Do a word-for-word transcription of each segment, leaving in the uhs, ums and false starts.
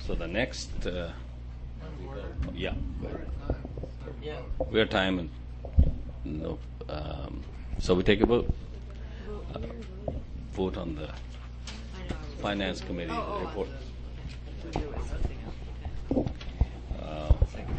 So the next, uh, yeah, go ahead. We have time, and no. Um, so we take a vote. Uh, vote on the Finance Committee report. Uh,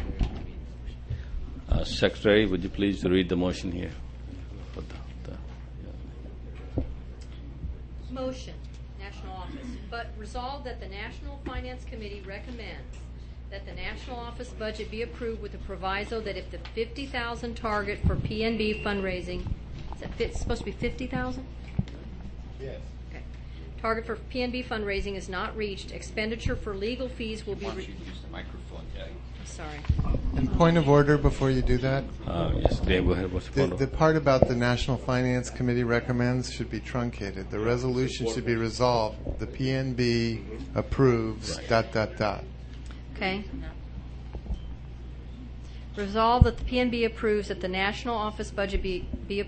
uh, Secretary, would you please read the motion here? For the, the, yeah. Motion, National Office. But resolved that the National Finance Committee recommends that the National Office budget be approved with a proviso that if the fifty thousand target for P N B fundraising, is that fit, supposed to be fifty thousand? Yes. Okay. Target for P N B fundraising is not reached, expenditure for legal fees will be. Why don't Re- you use the microphone, Jack? Sorry. And point of order before you do that. Uh, yes, Dave, go ahead. What's the The, point of- the part about the National Finance Committee recommends should be truncated. The resolution should be resolved. The P N B approves, dot, dot, dot. Okay. Resolve that the P N B approves that the National Office budget be be.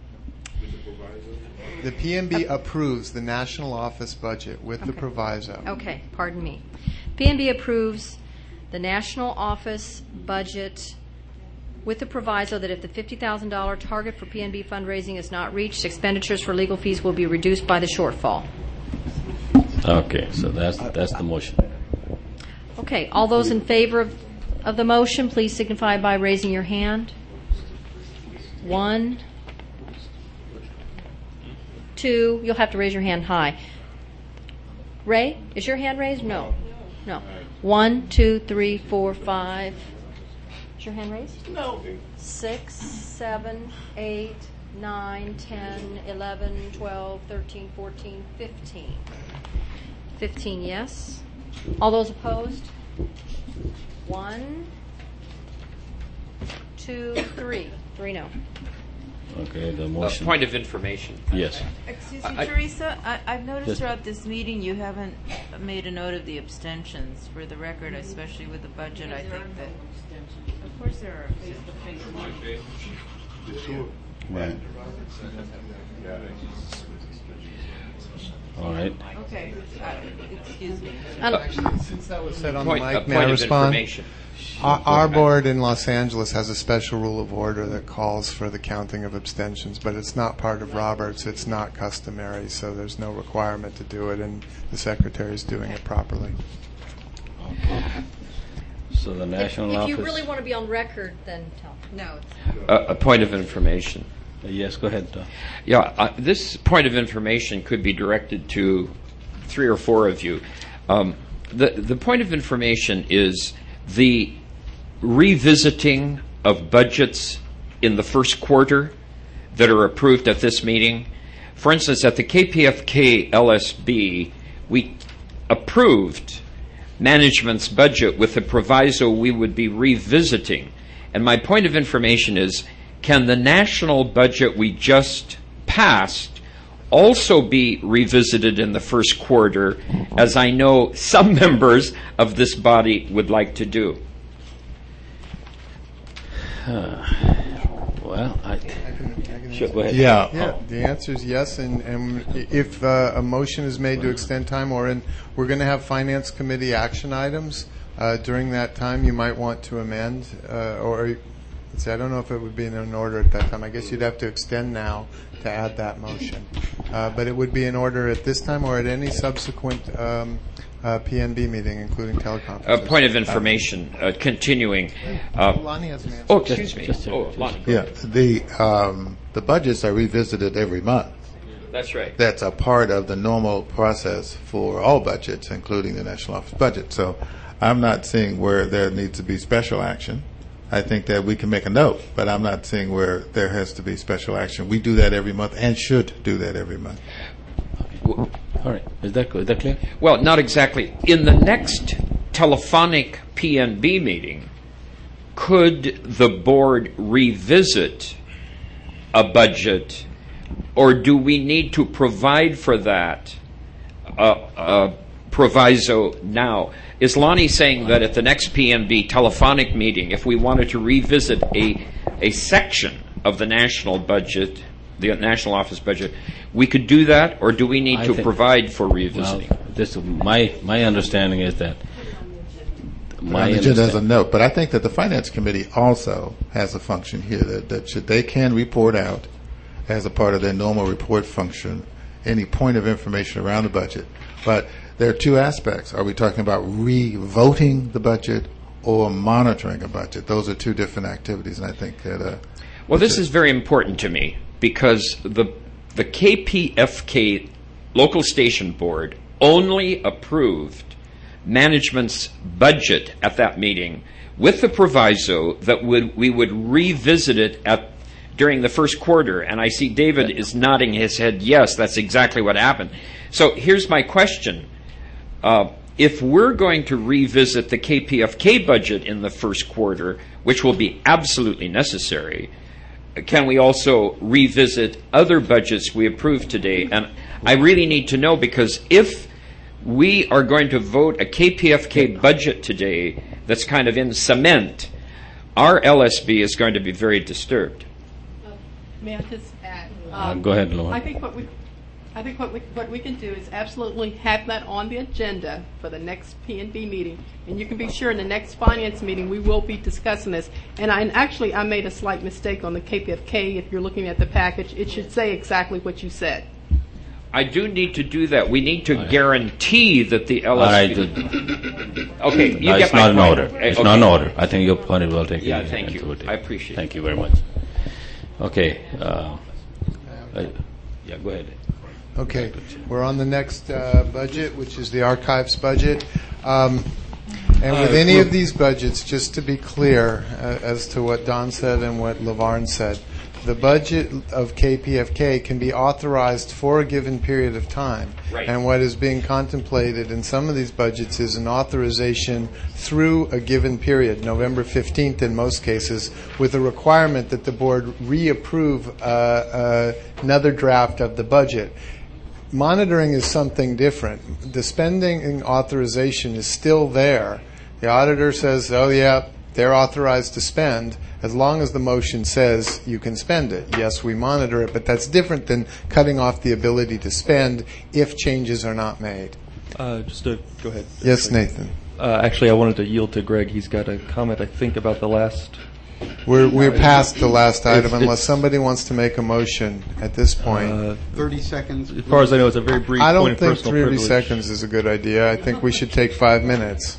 The P N B approves the National Office budget with the Okay. proviso. Okay, pardon me. P N B approves the National Office budget with the proviso that if the fifty thousand dollars target for P N B fundraising is not reached, expenditures for legal fees will be reduced by the shortfall. Okay, so that's that's the motion. Okay, all those in favor of, of the motion, please signify by raising your hand. One. Two. You'll have to raise your hand high. Ray, is your hand raised? No. No. One, two, three, four, five. Is your hand raised? No. Six, seven, eight, nine, ten, eleven, twelve, thirteen, fourteen, fifteen. Fifteen yes. All those opposed? One, two, three. Three no. Okay, the Uh, motion. point of information. Yes. Excuse me, I- Teresa, I, I've noticed Yes. throughout this meeting you haven't made a note of the abstentions. For the record, especially with the budget, I think that. Of course there are face-to-face. Right. All right. Okay, uh, excuse me. Since that was said on Point, the a mic, may point I of respond? information. Our, our board in Los Angeles has a special rule of order that calls for the counting of abstentions, but it's not part of Roberts. It's not customary, so there's no requirement to do it, and the secretary is doing it properly. So the If, national if office. you really want to be on record, then tell. No, A, a point of information. Uh, yes, go ahead. Uh, Yeah, uh, this point of information could be directed to three or four of you. Um, the the point of information is the revisiting of budgets in the first quarter that are approved at this meeting. For instance, at the K P F K L S B, we approved management's budget with the proviso we would be revisiting. And my point of information is, can the national budget we just passed also be revisited in the first quarter, as I know some members of this body would like to do? well, I. I can, I can Sure, answer. go ahead. Yeah. Yeah, the answer is yes, and, and if uh, a motion is made to extend time, or in, we're going to have Finance Committee action items uh, during that time, you might want to amend, uh, or let's see, I don't know if it would be in an order at that time. I guess you'd have to extend now to add that motion. Uh, but it would be in order at this time or at any subsequent um, uh, P N B meeting, including teleconferences. A point of information, uh, continuing. Uh, Lonnie has an answer. oh, excuse me. just a- Oh, just- Lonnie. Yeah, the um, the budgets are revisited every month. That's right. That's a part of the normal process for all budgets, including the National Office budget. So I'm not seeing where there needs to be special action. I think that we can make a note, but I'm not seeing where there has to be special action. We do that every month and should do that every month. All right. Is that is that clear? Well, not exactly. In the next telephonic P N B meeting, could the board revisit a budget, or do we need to provide for that uh, uh, proviso now? Is Lonnie saying that at the next P N B telephonic meeting, if we wanted to revisit a a section of the national budget, the national office budget, we could do that, or do we need I to think- provide for Well, revisiting? this my my understanding is that my on the agenda as a understand- note, but I think that the Finance Committee also has a function here that, that should, they can report out as a part of their normal report function any point of information around the budget. But there are two aspects. Are we talking about re-voting the budget or monitoring a budget? Those are two different activities, and I think that... Uh, Well, this is very important to me because the the K P F K local station board only approved management's budget at that meeting with the proviso that would, we would revisit it at during the first quarter. And I see David is nodding his head, yes, that's exactly what happened. So here's my question. Uh, if we're going to revisit the K P F K budget in the first quarter, which will be absolutely necessary, can we also revisit other budgets we approved today? And I really need to know, because if we are going to vote a K P F K budget today that's kind of in cement, our L S B is going to be very disturbed. May I just add? Uh, go ahead, Lauren. I think what we, I think what we, what we can do is absolutely have that on the agenda for the next P and B meeting, and you can be sure in the next finance meeting we will be discussing this. And, I, and actually, I made a slight mistake on the K P F K. If you're looking at the package, it should say exactly what you said. I do need to do that. We need to guarantee that the L All S right, B... the- Okay, you no, get it's my not in point. order. Eh, It's okay. not in order. I think your point is well taken. Yeah, thank and you. through it. I appreciate Thank it. you very much. Okay. Uh, uh, yeah, go ahead. Okay, we're on the next uh, budget, which is the archives budget. Um, and with any of these budgets, just to be clear uh, as to what Don said and what LaVarn said, the budget of K P F K can be authorized for a given period of time. Right. And what is being contemplated in some of these budgets is an authorization through a given period, November fifteenth in most cases, with a requirement that the board reapprove uh, uh, another draft of the budget. Monitoring is something different. The spending authorization is still there. The auditor says, oh, yeah, they're authorized to spend as long as the motion says you can spend it. Yes, we monitor it, but that's different than cutting off the ability to spend if changes are not made. Uh, just to go ahead. Yes, Nathan. Uh, actually, I wanted to yield to Greg. He's got a comment, I think, about the last. We're, we're past the last item It's- unless it's- somebody wants to make a motion at this point. Uh, thirty seconds. as far as I know, it's a very brief I point don't of think personal thirty privilege. seconds is a good idea. I think we should take five minutes.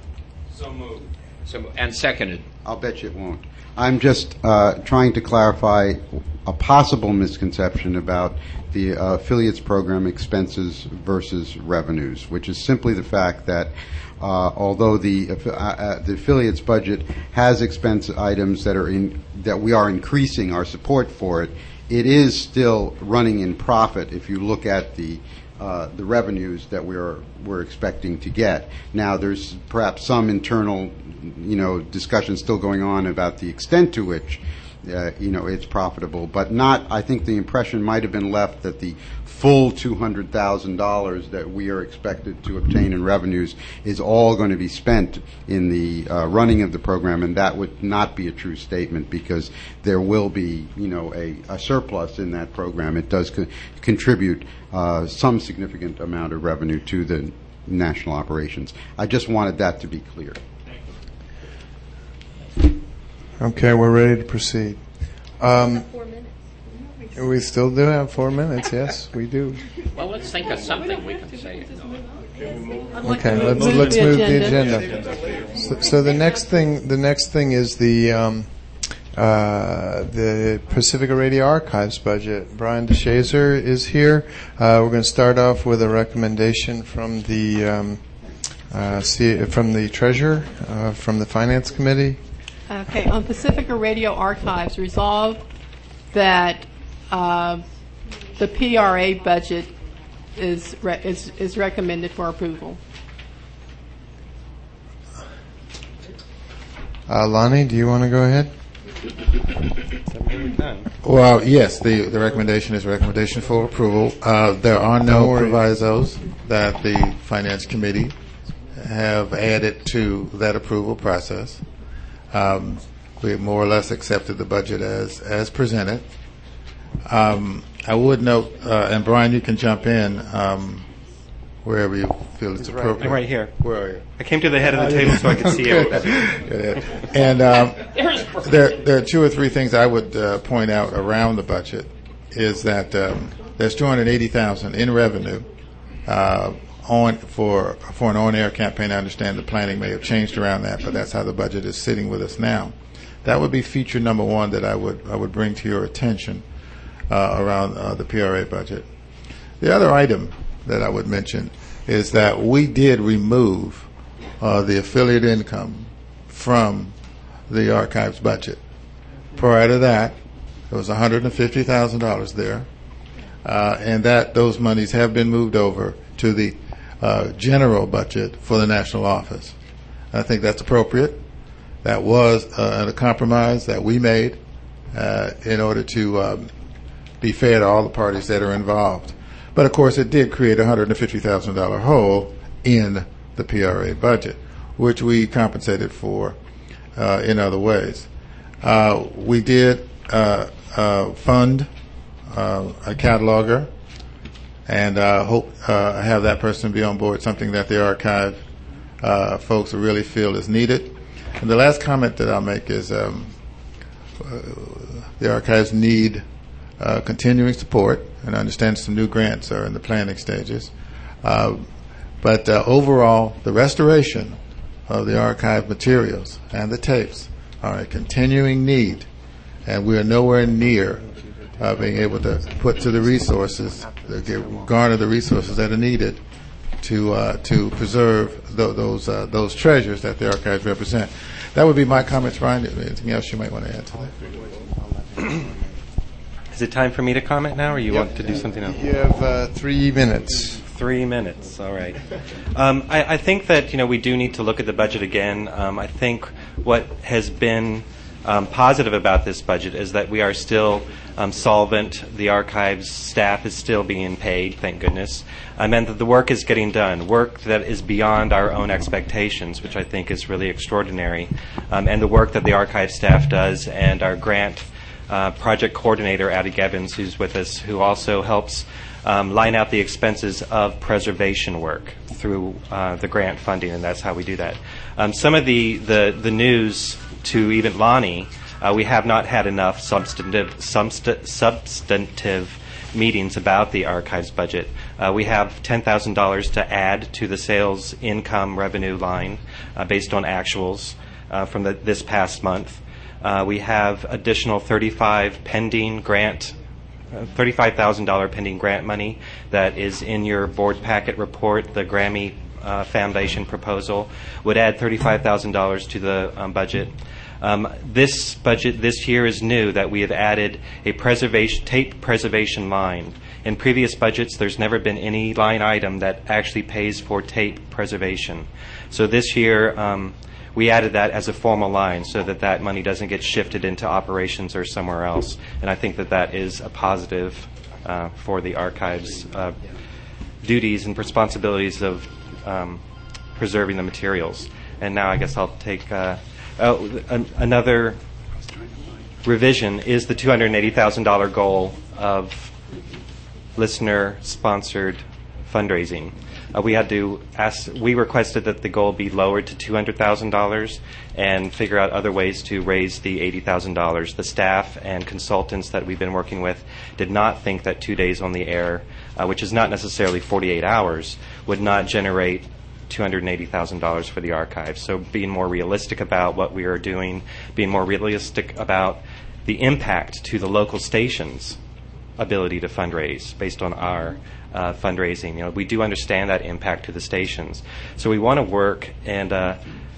So moved. So, and seconded. I'll bet you it won't. I'm just uh, trying to clarify a possible misconception about the uh, affiliates program expenses versus revenues, which is simply the fact that uh, although the uh, uh, the affiliates budget has expense items that are in that we are increasing our support for it, it is still running in profit if you look at the uh, the revenues that we're we're expecting to get. Now, there's perhaps some internal, you know, discussion still going on about the extent to which, uh, you know, it's profitable, but not. I think the impression might have been left that the full two hundred thousand dollars that we are expected to obtain in revenues is all going to be spent in the uh, running of the program, and that would not be a true statement because there will be, you know, a, a surplus in that program. It does co- contribute uh, some significant amount of revenue to the national operations. I just wanted that to be clear. Okay, we're ready to proceed. Um, Four minutes. we still do have four minutes. Yes, we do. Well, let's think of something we can say. Okay, let's let's move the agenda. So, so the next thing, the next thing is the um, uh, the Pacifica Radio Archives budget. Brian DeShazer is here. Uh, we're going to start off with a recommendation from the um, uh, C- from the treasurer, uh, from the finance committee. Okay, on Pacifica Radio Archives, resolve that uh, the P R A budget is, re- is is recommended for approval. Uh, Lonnie, do you want to go ahead? Well, yes, the, the recommendation is a recommendation for approval. Uh, there are Don't no worry. provisos that the Finance Committee have added to that approval process. Um, we have more or less accepted the budget as, as presented. Um, I would note, uh, and Brian, you can jump in um, wherever you feel it's He's right appropriate. I'm right here. Where are you? I came to the head of the table so I could see Good. it. Good. And um, there, there are two or three things I would uh, point out around the budget. Is that um, there's two hundred eighty thousand dollars in revenue uh, on for for an on-air campaign. I understand the planning may have changed around that, but that's how the budget is sitting with us now. That would be feature number one that I would I would bring to your attention uh, around uh, the P R A budget. The other item that I would mention is that we did remove uh, the affiliate income from the archives budget. Prior to that, there was one hundred fifty thousand dollars there, uh, and that those monies have been moved over to the uh, general budget for the national office. I think that's appropriate. That was uh, a compromise that we made uh, in order to um, be fair to all the parties that are involved. But of course, it did create a one hundred fifty thousand dollars hole in the P R A budget, which we compensated for uh, in other ways. Uh, we did uh, uh, fund uh, a cataloger, and uh, hope uh, have that person be on board, something that the archive uh, folks really feel is needed. And the last comment that I'll make is um, uh, the archives need uh, continuing support, and I understand some new grants are in the planning stages. Uh, but uh, overall, the restoration of the archive materials and the tapes are a continuing need, and we are nowhere near uh, being able to put to the resources, uh, garner the resources that are needed to uh, to preserve th- those uh, those treasures that the archives represent. That would be my comments, Brian. Anything else you might want to add to that? Is it time for me to comment now, or you Yep. want to do something else? You have uh, three minutes. Three minutes. All right. Um, I, I think that you know we do need to look at the budget again. Um, I think what has been um, positive about this budget is that we are still um, solvent. The archives staff is still being paid, thank goodness. I meant that the work is getting done, work that is beyond our own expectations, which I think is really extraordinary. Um, and the work that the archive staff does, and our grant uh, project coordinator, Addie Gibbons, who's with us, who also helps um, line out the expenses of preservation work through uh, the grant funding, and that's how we do that. Um, some of the, the, the news to even Lonnie, uh, we have not had enough substantive, subst- substantive meetings about the archives budget. Uh, we have ten thousand dollars to add to the sales income revenue line uh, based on actuals uh, from the, this past month. Uh, we have additional thirty-five pending grant, uh, thirty-five thousand dollars pending grant money that is in your board packet report. The Grammy uh, Foundation proposal would add thirty-five thousand dollars to the um, budget. Um, this budget this year is new, that we have added a preservation tape preservation line. In previous budgets, there's never been any line item that actually pays for tape preservation. So this year, um, we added that as a formal line so that that money doesn't get shifted into operations or somewhere else. And I think that that is a positive uh, for the archives' uh, duties and responsibilities of um, preserving the materials. And now I guess I'll take... Uh, Oh, an, another revision is the two hundred eighty thousand dollars goal of listener-sponsored fundraising. Uh, we had to ask. We requested that the goal be lowered to two hundred thousand dollars and figure out other ways to raise the eighty thousand dollars. The staff and consultants that we've been working with did not think that two days on the air, uh, which is not necessarily forty-eight hours, would not generate two hundred eighty thousand dollars for the archives. So being more realistic about what we are doing, being more realistic about the impact to the local stations' ability to fundraise based on our uh, fundraising. You know, we do understand that impact to the stations. So we want to work and uh,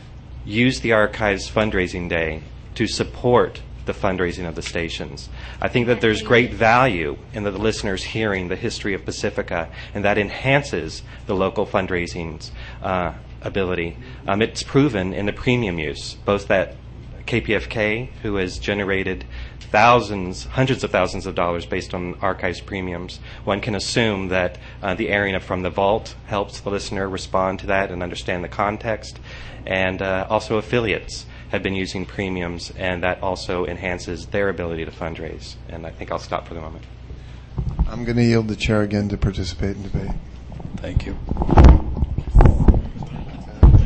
use the archives fundraising day to support the fundraising of the stations. I think that there's great value in the listeners hearing the history of Pacifica, and that enhances the local fundraising's uh, ability. Um, it's proven in the premium use, both that K P F K, who has generated thousands, hundreds of thousands of dollars based on archives premiums, one can assume that uh, the airing of From the Vault helps the listener respond to that and understand the context, and uh, also affiliates have been using premiums, and that also enhances their ability to fundraise. And I think I'll stop for the moment. I'm going to yield the chair again to participate in debate. Thank you.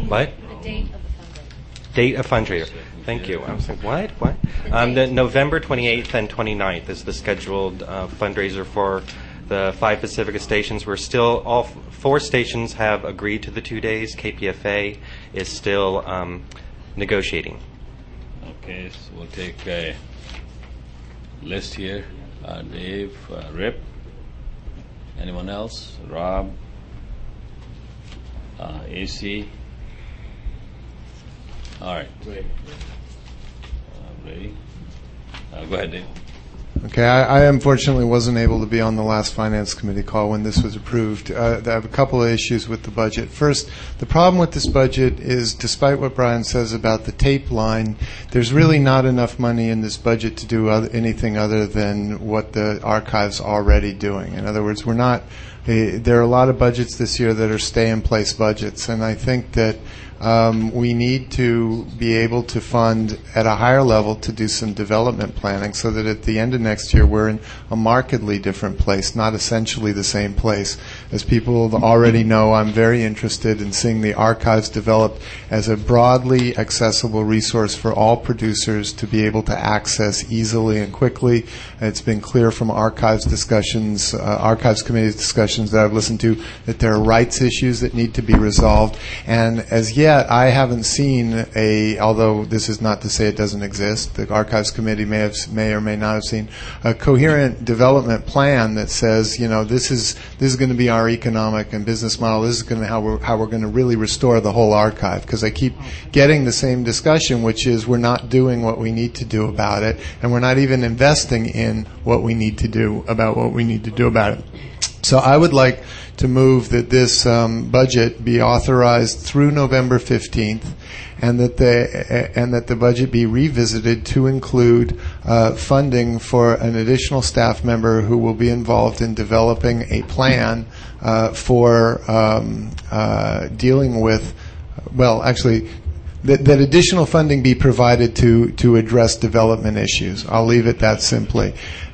What? The date of the fundraiser. Date of fundraiser. Thank you. I was like, what? What? Um, the November twenty-eighth and twenty-ninth is the scheduled uh, fundraiser for the five Pacifica stations. We're still, all f- four stations have agreed to the two days. K P F A is still um, negotiating. Okay, so we'll take a list here. Uh, Dave, uh, Rip, anyone else? Rob, uh, A C. All right. Uh, ready? Uh, go ahead, Dave. Okay, I, I unfortunately wasn't able to be on the last Finance Committee call when this was approved. Uh, I have a couple of issues with the budget. First, the problem with this budget is, despite what Brian says about the tape line, there's really not enough money in this budget to do other, anything other than what the archive's already doing. In other words, we're not. Uh, there are a lot of budgets this year that are stay-in-place budgets, and I think that Um, we need to be able to fund at a higher level to do some development planning so that at the end of next year we're in a markedly different place, not essentially the same place. As people already know, I'm very interested in seeing the archives developed as a broadly accessible resource for all producers to be able to access easily and quickly. It's been clear from archives discussions, uh, archives committee discussions that I've listened to, that there are rights issues that need to be resolved. And as yet, Yet, I haven't seen a, although this is not to say it doesn't exist, the Archives Committee may have, may or may not have seen a coherent development plan that says, you know, this is this is going to be our economic and business model. This is going to how we're how we're going to really restore the whole archive. Because I keep getting the same discussion, which is we're not doing what we need to do about it, and we're not even investing in what we need to do about what we need to do about it. So I would like to move that this um, budget be authorized through November fifteenth, and that the and that the budget be revisited to include uh, funding for an additional staff member who will be involved in developing a plan uh, for um, uh, dealing with, well, actually. That, that additional funding be provided to, to address development issues. I'll leave it that simply.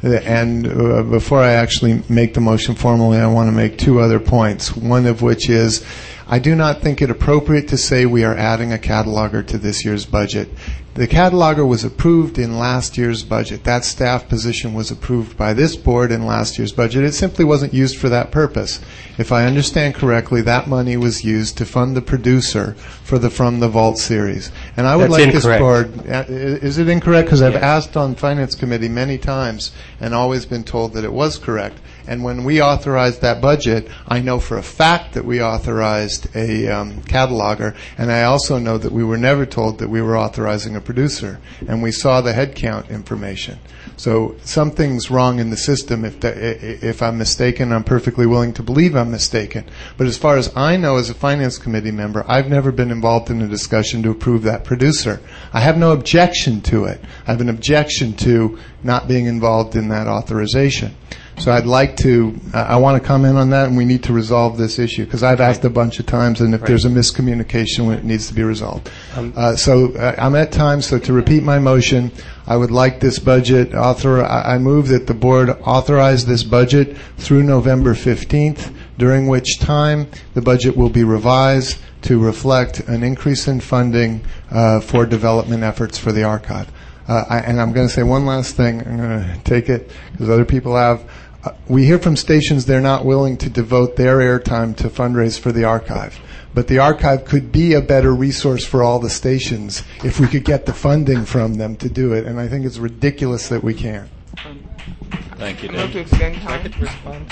And uh, before I actually make the motion formally, I want to make two other points. One of which is, I do not think it appropriate to say we are adding a cataloger to this year's budget. The cataloger was approved in last year's budget. That staff position was approved by this board in last year's budget. It simply wasn't used for that purpose. If I understand correctly, that money was used to fund the producer for the From the Vault series. And I would That's like incorrect. this board, uh, is it incorrect? Because I've Yes. asked on Finance Committee many times and always been told that it was correct. And when we authorized that budget, I know for a fact that we authorized a um, cataloger, and I also know that we were never told that we were authorizing a producer, and we saw the headcount information. So something's wrong in the system. If the, if I'm mistaken, I'm perfectly willing to believe I'm mistaken. But as far as I know, as a Finance Committee member, I've never been involved in a discussion to approve that producer. I have no objection to it. I have an objection to not being involved in that authorization. So I'd like to, uh, I want to comment on that, and we need to resolve this issue, because I've asked a bunch of times, and if Right. there's a miscommunication, it needs to be resolved. Um, Uh, so uh, I'm at time, so to repeat my motion, I would like this budget, author, I I move that the board authorize this budget through November fifteenth, during which time the budget will be revised to reflect an increase in funding uh, for development efforts for the archive. Uh, I, and I'm going to say one last thing. I'm going to take it because other people have. Uh, we hear from stations they're not willing to devote their airtime to fundraise for the archive. But the archive could be a better resource for all the stations if we could get the funding from them to do it. And I think it's ridiculous that we can't. Thank you, Move to Dave. extend Do I time. get to respond?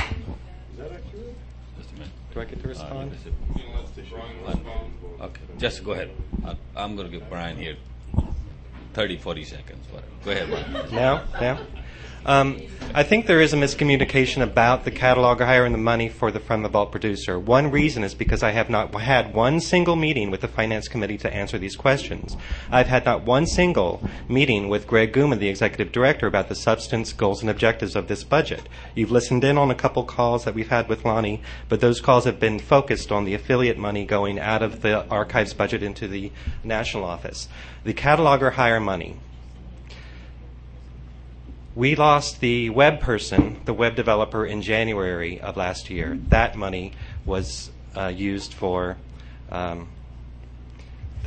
Just a minute. Do I get to respond? Okay, just go ahead. I, I'm going to give Brian here thirty, forty seconds. Whatever. Go ahead, Brian. Now? Now? Um, I think there is a miscommunication about the cataloger hire and the money for the From the Vault producer. One reason is because I have not had one single meeting with the Finance Committee to answer these questions. I've had not one single meeting with Greg Gooman, the Executive Director, about the substance, goals, and objectives of this budget. You've listened in on a couple calls that we've had with Lonnie, but those calls have been focused on the affiliate money going out of the archives budget into the national office. The cataloger hire money. We lost the web person, the web developer, in January of last year. That money was uh, used for um,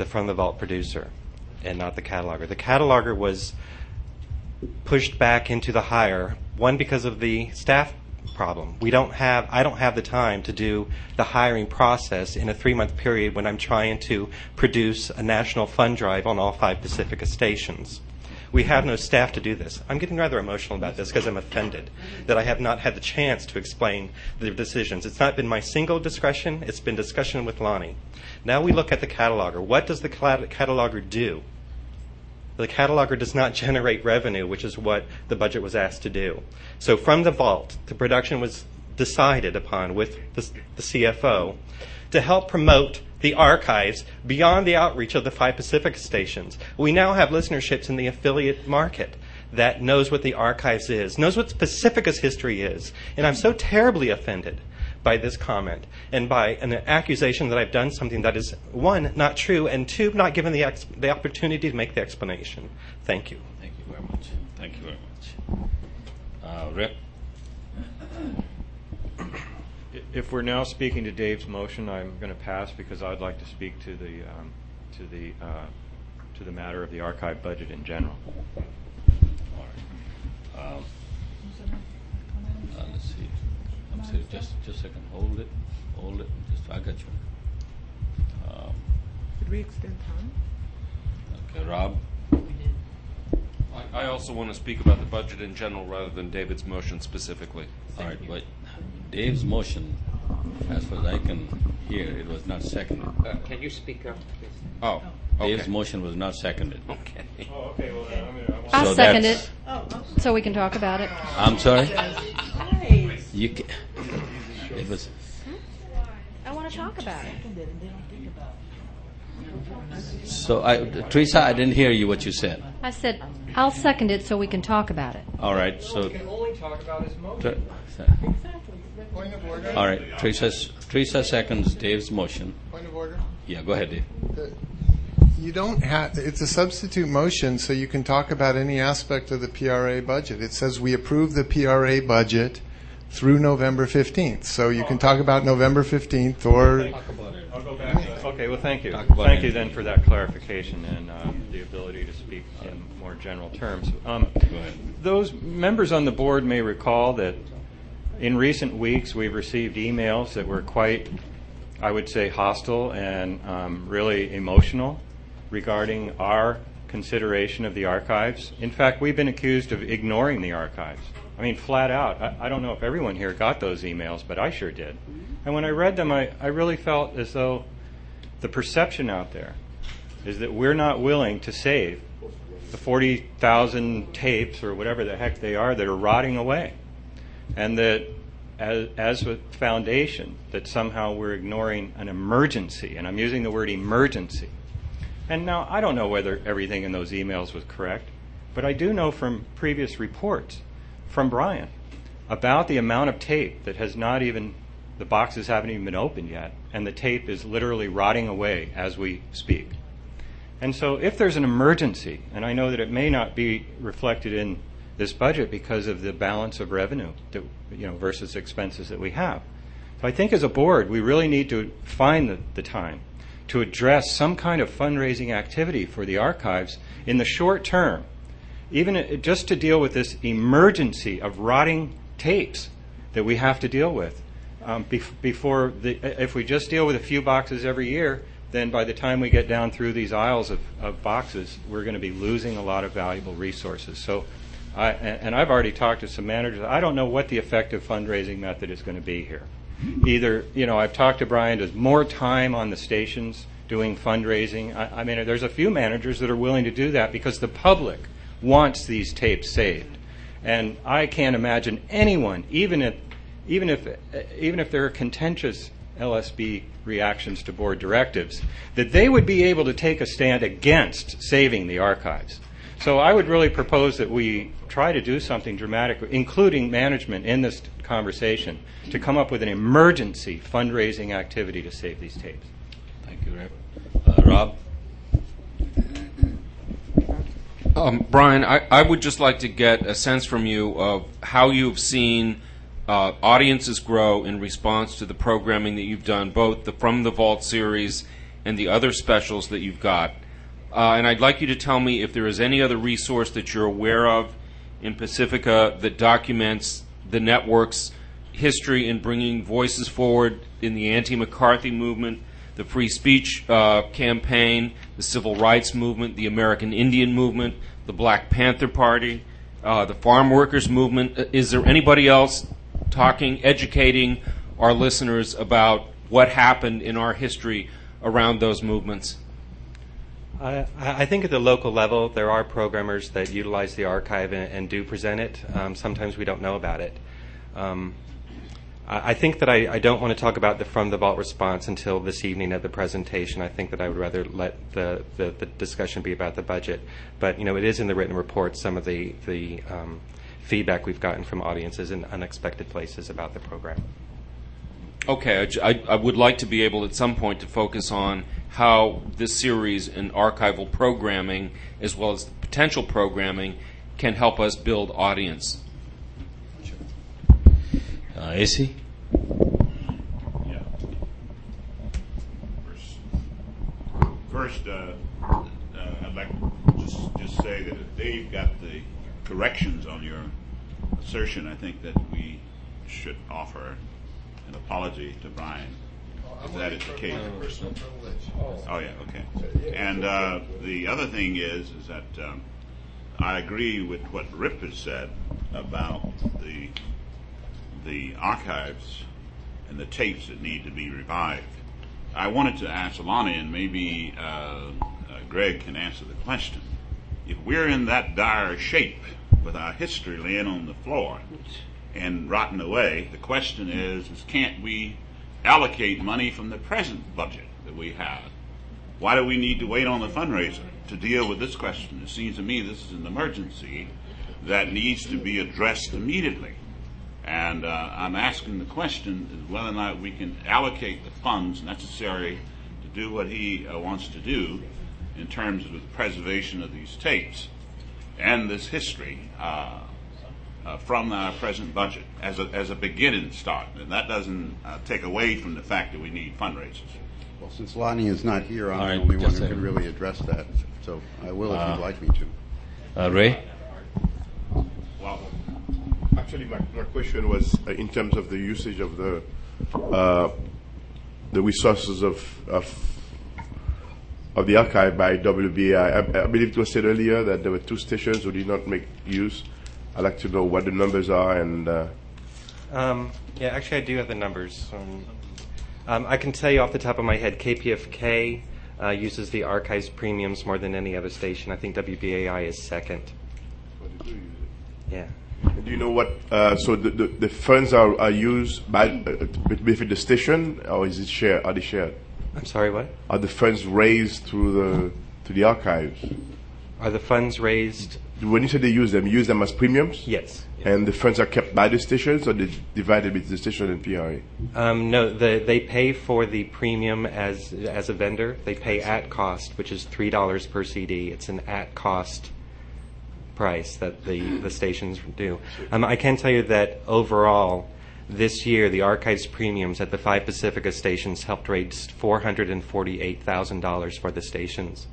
the From the Vault producer and not the cataloger. The cataloger was pushed back into the hire, one, because of the staff problem. We don't have, I don't have the time to do the hiring process in a three-month period when I'm trying to produce a national fund drive on all five Pacifica stations. We have no staff to do this. I'm getting rather emotional about this because I'm offended that I have not had the chance to explain the decisions. It's not been my single discretion. It's been discussion with Lonnie. Now we look at the cataloger. What does the cataloger do? The cataloger does not generate revenue, which is what the budget was asked to do. So from the vault, the production was decided upon with the, the C F O to help promote the archives beyond the outreach of the five Pacific stations. We now have listenerships in the affiliate market that knows what the archives is, knows what Pacifica's history is. And I'm so terribly offended by this comment and by an accusation that I've done something that is, one, not true, and two, not given the, ex- the opportunity to make the explanation. Thank you. Thank you very much. Thank you very much. Uh, Rep? If we're now speaking to Dave's motion, I'm going to pass because I'd like to speak to the um, to the uh, to the matter of the archive budget in general. All right. Um, uh, let's see. I'm sorry, just just a second. Hold it. Hold it. Just I got you. Um, Did we extend time? okay, Rob. I, I also want to speak about the budget in general rather than David's motion specifically. All right, but Dave's motion, as far as I can hear, it was not seconded. Uh, can you speak up, please? Oh, okay. Dave's motion was not seconded. Okay. Oh, okay. Well, I mean, I I'll So second that's- it, so we can talk about it. I'm sorry. You ca It was. I want to talk about it. So, I, Teresa, I didn't hear you what you said. I said, I'll second it so we can talk about it. All right. So. can only talk about his motion. Point of order. All right. Teresa. Teresa seconds Dave's motion. Point of order. Yeah. Go ahead, Dave. The- You don't have, it's a substitute motion, so you can talk about any aspect of the P R A budget. It says we approve the P R A budget through November fifteenth. So you can talk about November fifteenth or. I'll go back. To, okay. Well, thank you. Talk about Thank it. you then for that clarification and uh, the ability to speak in more general terms. Um, Go ahead. Those members on the board may recall that in recent weeks we've received emails that were quite, I would say, hostile and um, really emotional regarding our consideration of the archives. In fact, we've been accused of ignoring the archives. I mean, flat out. I, I don't know if everyone here got those emails, but I sure did. And when I read them, I, I really felt as though the perception out there is that we're not willing to save the forty thousand tapes or whatever the heck they are that are rotting away. And that as, as with Foundation, that somehow we're ignoring an emergency. And I'm using the word emergency. And now, I don't know whether everything in those emails was correct, but I do know from previous reports from Brian about the amount of tape that has not even, the boxes haven't even been opened yet, and the tape is literally rotting away as we speak. And so if there's an emergency, and I know that it may not be reflected in this budget because of the balance of revenue that, you know, versus expenses that we have. So I think as a board, we really need to find the, the time to address some kind of fundraising activity for the archives in the short term, even just to deal with this emergency of rotting tapes that we have to deal with. Um, bef- before the, if we just deal with a few boxes every year, then by the time we get down through these aisles of, of boxes, we're going to be losing a lot of valuable resources. So, I, and, and I've already talked to some managers. I don't know what the effective fundraising method is going to be here. Either, you know, I've talked to Brian, does more time on the stations doing fundraising. I, I mean, there's a few managers that are willing to do that because the public wants these tapes saved. And I can't imagine anyone, even if, even if, even if there are contentious L S B reactions to board directives, that they would be able to take a stand against saving the archives. So I would really propose that we try to do something dramatic, including management in this conversation, to come up with an emergency fundraising activity to save these tapes. Thank you, Rep. Uh, Rob? Um, Brian, I, I would just like to get a sense from you of how you've seen uh, audiences grow in response to the programming that you've done, both the From the Vault series and the other specials that you've got. Uh, and I'd like you to tell me if there is any other resource that you're aware of in Pacifica that documents the network's history in bringing voices forward in the anti-McCarthy movement, the free speech uh, campaign, the civil rights movement, the American Indian movement, the Black Panther Party, uh, the farm workers movement. Is there anybody else talking, educating our listeners about what happened in our history around those movements? I, I think at the local level, there are programmers that utilize the archive and, and do present it. Um, sometimes we don't know about it. Um, I, I think that I, I don't want to talk about the From the Vault response until this evening at the presentation. I think that I would rather let the, the, the discussion be about the budget. But, you know, it is in the written report, some of the, the um, feedback we've gotten from audiences in unexpected places about the program. Okay, I, I would like to be able at some point to focus on how this series and archival programming, as well as the potential programming, can help us build audience. Uh, A C? Yeah. First, first uh, uh, I'd like to just, just say that if Dave got the corrections on your assertion, I think that we should offer an apology to Brian, if that is the case. Oh, yeah, okay. And uh, the other thing is, is that um, I agree with what Rip has said about the the archives and the tapes that need to be revived. I wanted to ask Alani, and maybe uh, uh, Greg can answer the question. If we're in that dire shape with our history laying on the floor and rotting away, the question is, is can't we allocate money from the present budget that we have? Why do we need to wait on the fundraiser to deal with this question? It seems to me this is an emergency that needs to be addressed immediately. And uh, I'm asking the question is whether or not we can allocate the funds necessary to do what he uh, wants to do in terms of the preservation of these tapes and this history uh, uh, from our present budget as a, as a beginning start. And that doesn't uh, take away from the fact that we need fundraisers. Well, since Lonnie is not here, I'm All the right, only one just who a- can really address that. So I will if Uh, you'd like me to. Uh, Ray? Well, Actually, my, my question was uh, in terms of the usage of the uh, the resources of, of of the archive by W B I. I. I believe it was said earlier that there were two stations who did not make use. I'd like to know what the numbers are and. Uh, Um, yeah, actually, I do have the numbers. Um, um, I can tell you off the top of my head, K P F K uh, uses the archives premiums more than any other station. I think W B A I is second. Yeah. do you know what? Uh, so the, the, the funds are, are used by uh, between the station, or is it shared? Are they shared? I'm sorry, what? Are the funds raised through the to the archives? Are the funds raised? When you say they use them, you use them as premiums? Yes. And the funds are kept by the stations, or they divided between the station and P R A? Um, no, the, they pay for the premium as as a vendor. They pay at cost, which is three dollars per C D. It's an at cost price that the, the stations do. Um, I can tell you that overall, this year, the archives premiums at the five Pacifica stations helped raise four hundred forty-eight thousand dollars for the stations.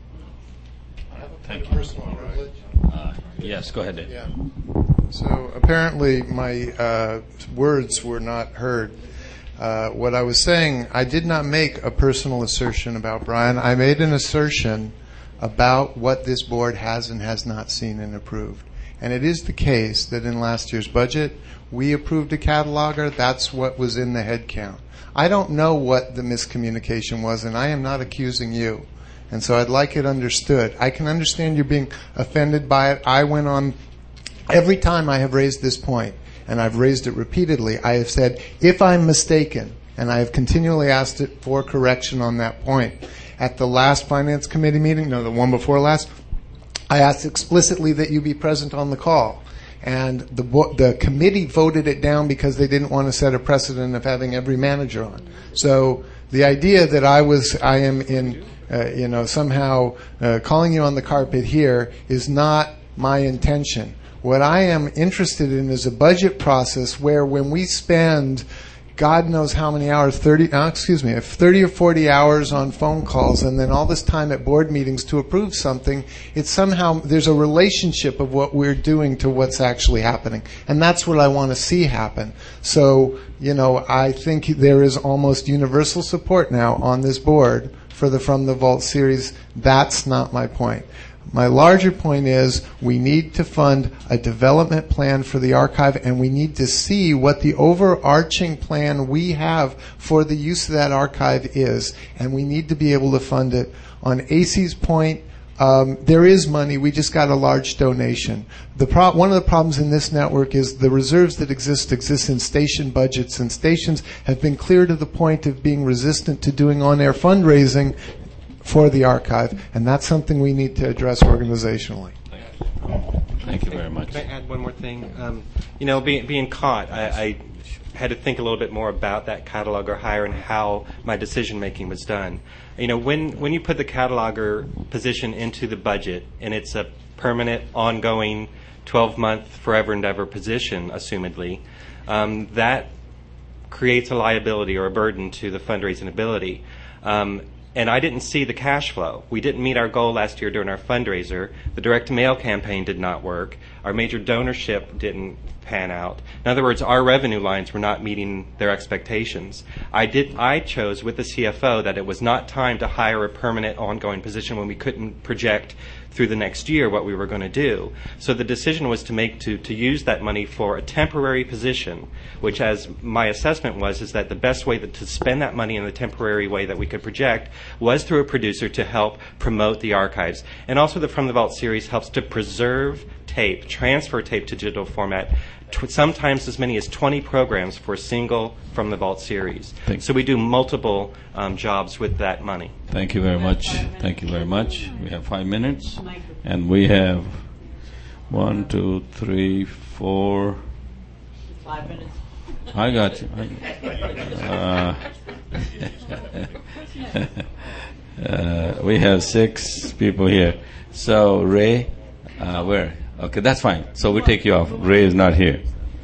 Thank you. Uh, yes, go ahead, Dave. Yeah. So apparently my uh, words were not heard. Uh, what I was saying, I did not make a personal assertion about Brian. I made an assertion about what this board has and has not seen and approved. And it is the case that in last year's budget, we approved a cataloger. That's what was in the head count. I don't know what the miscommunication was, and I am not accusing you. And so I'd like it understood. I can understand you being offended by it. I went on every time I have raised this point, and I've raised it repeatedly, I have said, if I'm mistaken, and I have continually asked it for correction on that point. At the last Finance Committee meeting, no, the one before last, I asked explicitly that you be present on the call. And the the committee voted it down because they didn't want to set a precedent of having every manager on. So the idea that I was, I am in, uh, you know, somehow uh, calling you on the carpet here is not my intention. What I am interested in is a budget process where when we spend God knows how many hours, thirty, uh, excuse me, if thirty or forty hours on phone calls and then all this time at board meetings to approve something, it's somehow, there's a relationship of what we're doing to what's actually happening. And that's what I want to see happen. So, you know, I think there is almost universal support now on this board for the From the Vault series. That's not my point. My larger point is we need to fund a development plan for the archive, and we need to see what the overarching plan we have for the use of that archive is, and we need to be able to fund it. On A C's point, um, there is money. We just got a large donation. The pro- one of the problems in this network is the reserves that exist exist in station budgets, and stations have been clear to the point of being resistant to doing on-air fundraising for the archive, and that's something we need to address organizationally. Thank you very much. Can I add one more thing? Um, you know, being, being caught, I, I had to think a little bit more about that cataloger hire and how my decision making was done. You know, when when you put the cataloger position into the budget and it's a permanent, ongoing, twelve-month, forever and ever position, assumedly, um, that creates a liability or a burden to the fundraising ability. Um, And I didn't see the cash flow. We didn't meet our goal last year during our fundraiser. The direct mail campaign did not work. Our major donorship didn't pan out. In other words, our revenue lines were not meeting their expectations. I did. I chose with the C F O that it was not time to hire a permanent, ongoing position when we couldn't project through the next year what we were going to do. So the decision was to make to, to use that money for a temporary position, which, as my assessment was, is that the best way that, to spend that money in the temporary way that we could project was through a producer to help promote the archives. And also the From the Vault series helps to preserve tape, transfer tape to digital format, tw- sometimes as many as twenty programs for a single From the Vault series. Thank so we do multiple um, jobs with that money. Thank you very much. Thank you very much. We have five minutes, and we have one, two, three, four. Five minutes. I got you. Uh, uh, we have six people here. So Ray, uh, where? Okay, that's fine. So we take you off. Ray is not here.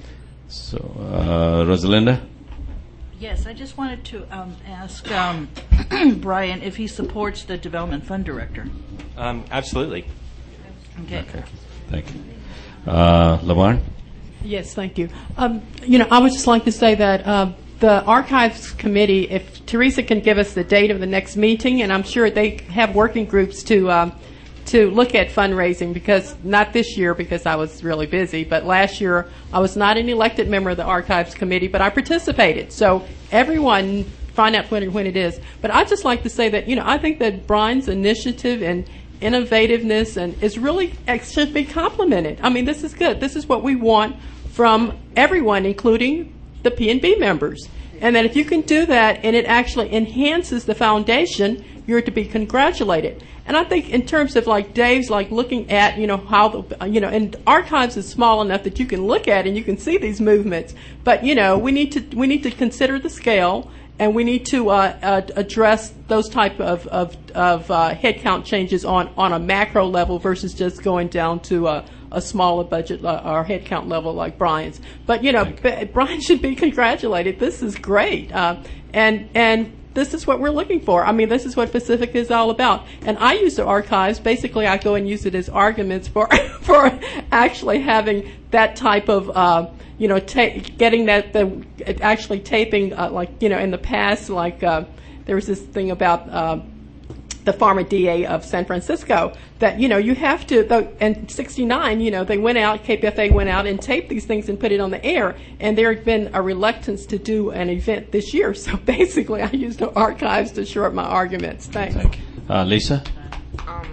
So uh, Rosalinda. Yes, I just wanted to um, ask um, Brian if he supports the development fund director. Um, absolutely. Okay. Okay. Thank you. Uh, Laverne? Yes, thank you. Um, you know, I would just like to say that uh, the Archives Committee, if Teresa can give us the date of the next meeting, and I'm sure they have working groups to um, to look at fundraising, because not this year because I was really busy, but last year I was not an elected member of the Archives Committee, but I participated. So everyone find out when, when it is. But I'd just like to say that, you know, I think that Brian's initiative and innovativeness and is really should be complimented. I mean, this is good. This is what we want from everyone, including the P and B members. And that if you can do that and it actually enhances the foundation, you're to be congratulated. And I think in terms of like Dave's like looking at, you know, how the, you know, and archives is small enough that you can look at and you can see these movements. But, you know, we need to, we need to consider the scale, and we need to uh, uh, address those type of, of, of uh, headcount changes on, on a macro level versus just going down to a, a smaller budget uh, or headcount level like Brian's. But, you know, B- Brian should be congratulated. This is great. Uh, and, and, This is what we're looking for. I mean, this is what Pacifica is all about. And I use the archives. Basically, I go and use it as arguments for for actually having that type of, uh, you know, ta- getting that, the actually taping, uh, like, you know, in the past, like uh, there was this thing about uh, the former D A of San Francisco that, you know, you have to, the, in sixty-nine, you know, they went out, K P F A went out and taped these things and put it on the air. And there had been a reluctance to do an event this year. So basically, I used the archives to short my arguments. Thanks. Thank you. Uh, Lisa? Um,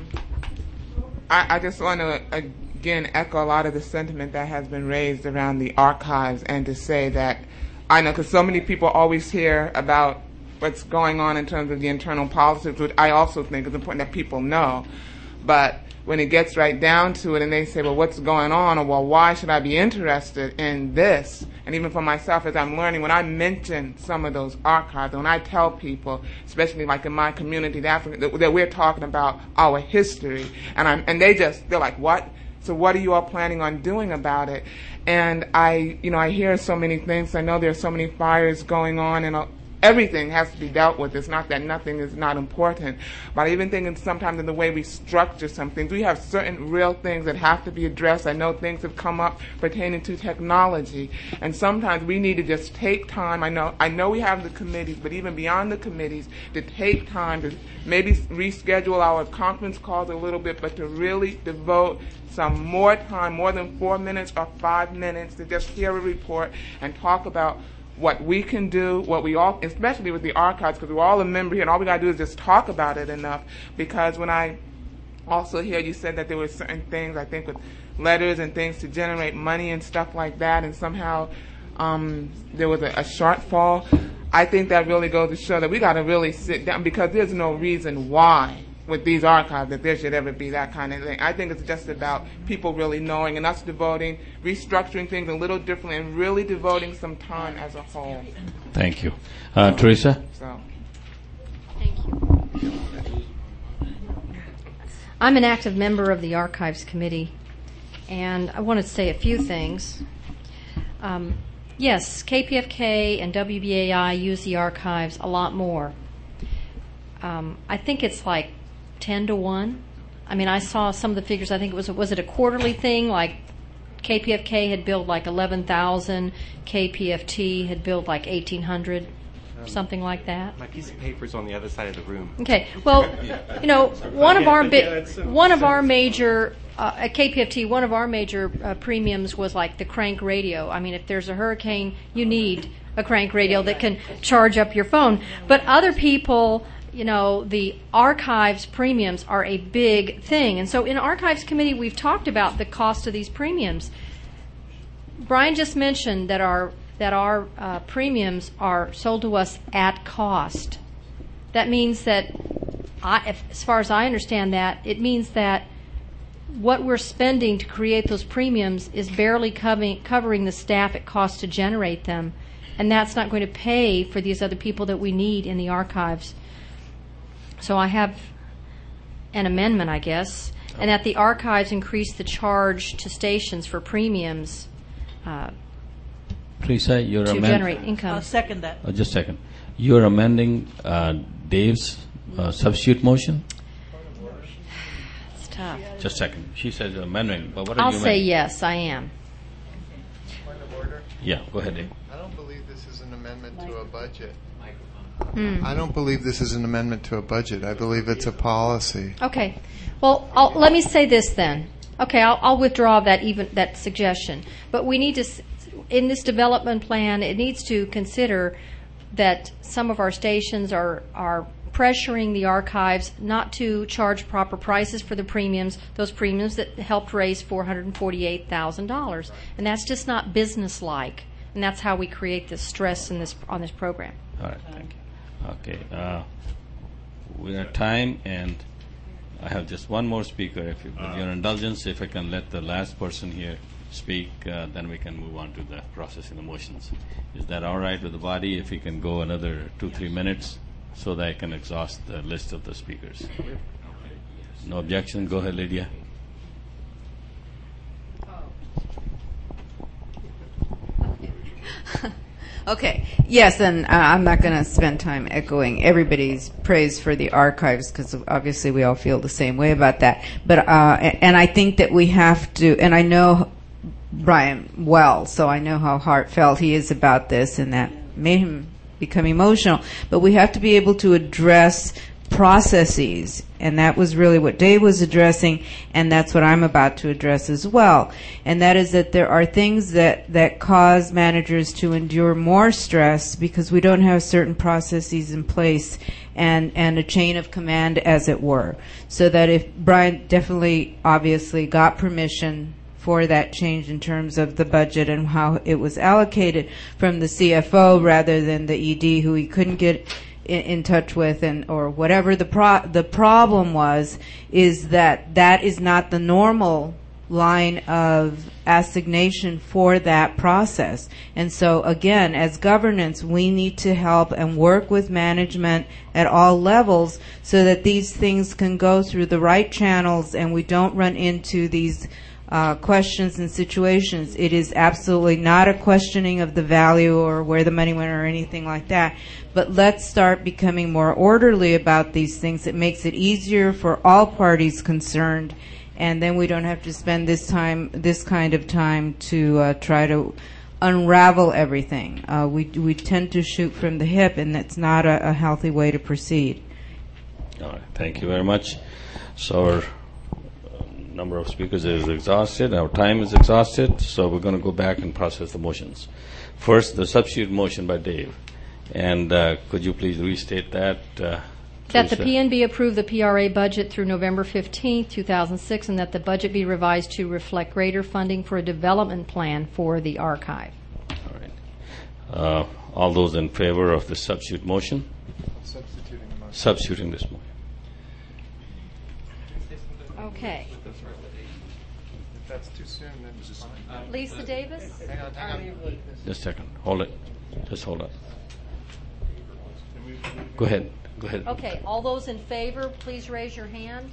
I, I just want to, again, echo a lot of the sentiment that has been raised around the archives, and to say that I know, because so many people always hear about what's going on in terms of the internal politics, which I also think is important that people know. But when it gets right down to it and they say, well, what's going on? Or, well, why should I be interested in this? And even for myself, as I'm learning, when I mention some of those archives, when I tell people, especially like in my community, the African, that, that we're talking about our history, and I'm, and they just, they're like, what? So what are you all planning on doing about it? And I, you know, I hear so many things. I know there's so many fires going on, and uh, everything has to be dealt with. It's not that nothing is not important. But I even think sometimes in the way we structure some things, we have certain real things that have to be addressed. I know things have come up pertaining to technology, and sometimes we need to just take time. I know, I know we have the committees, but even beyond the committees, to take time to maybe reschedule our conference calls a little bit, but to really devote some more time, more than four minutes or five minutes, to just hear a report and talk about what we can do, what we all, especially with the archives, because we're all a member here, and all we got to do is just talk about it enough. Because when I also hear you said that there were certain things, I think with letters and things to generate money and stuff like that, and somehow um, there was a, a shortfall, I think that really goes to show that we got to really sit down, because there's no reason why with these archives that there should ever be that kind of thing. I think it's just about people really knowing and us devoting, restructuring things a little differently, and really devoting some time as a whole. Thank you. Uh, Teresa? So. Thank you. I'm an active member of the Archives Committee, and I want to say a few things. Um, yes, K P F K and W B A I use the archives a lot more. Um, I think it's like ten to one. I mean, I saw some of the figures. I think it was, was it a quarterly thing? Like K P F K had billed like eleven thousand, K P F T had billed like eighteen hundred, um, something like that. My piece of paper's on the other side of the room. Okay. Well, you know, one of our bi- one of our major uh, at K P F T, one of our major uh, premiums was like the crank radio. I mean, if there's a hurricane, you need a crank radio that can charge up your phone. But other people, you know, the archives premiums are a big thing. And so in Archives Committee, we've talked about the cost of these premiums. Brian just mentioned that our that our uh, premiums are sold to us at cost. That means that, I, if, as far as I understand that, it means that what we're spending to create those premiums is barely covering, covering the staff it costs to generate them. And that's not going to pay for these other people that we need in the archives. So I have an amendment, I guess, and that the archives increase the charge to stations for premiums uh, Teresa, you're to amend- generate income. I'll second that. Oh, just a second. You're amending uh, Dave's uh, substitute motion? It's tough. Just a second. She says amending, but what are I'll you say amending? yes, I am. Yeah, go ahead, Dave. I don't believe this is an amendment to a budget. Hmm. I don't believe this is an amendment to a budget. I believe it's a policy. Okay. Well, I'll, let me say this then. Okay, I'll, I'll withdraw that even that suggestion. But we need to, in this development plan, it needs to consider that some of our stations are are pressuring the archives not to charge proper prices for the premiums, those premiums that helped raise four hundred forty-eight thousand dollars. And that's just not businesslike. And that's how we create this stress in this on this program. All right, thank you. Okay, uh, we're at time, and I have just one more speaker. If you, with your indulgence, if I can let the last person here speak, uh, then we can move on to the processing the motions. Is that all right with the body? If we can go another two, three minutes, so that I can exhaust the list of the speakers. No objection. Go ahead, Lydia. Okay. Yes, and uh, I'm not going to spend time echoing everybody's praise for the archives, because obviously we all feel the same way about that. But uh, and I think that we have to, and I know Brian well, so I know how heartfelt he is about this, and that made him become emotional. But we have to be able to address processes, and that was really what Dave was addressing, and that's what I'm about to address as well. And that is that there are things that, that cause managers to endure more stress because we don't have certain processes in place and, and a chain of command, as it were. So that if Brian definitely, obviously, got permission for that change in terms of the budget and how it was allocated from the C F O rather than the E D, who he couldn't get in, in touch with, and or whatever the pro- the problem was, is that that is not the normal line of assignation for that process. And so again, as governance, we need to help and work with management at all levels so that these things can go through the right channels and we don't run into these uh, questions and situations. It is absolutely not a questioning of the value or where the money went or anything like that. But let's start becoming more orderly about these things. It makes it easier for all parties concerned, and then we don't have to spend this time, this kind of time to uh, try to unravel everything. Uh, we we tend to shoot from the hip, and that's not a, a healthy way to proceed. All right, thank you very much. So our uh, number of speakers is exhausted. Our time is exhausted. So we're going to go back and process the motions. First, the substitute motion by Dave. And uh, could you please restate that? Uh, That the Teresa? P N B approve the P R A budget through November fifteenth, two thousand six, and that the budget be revised to reflect greater funding for a development plan for the archive. All right. Uh, all those in favor of the substitute motion? Substituting the motion. Substituting this motion. Okay. If that's too soon, then just fine. Lisa Davis? Hang on, hang on. Just a second. Hold it. Just hold it. Go ahead. Go ahead. Okay, all those in favor, please raise your hand.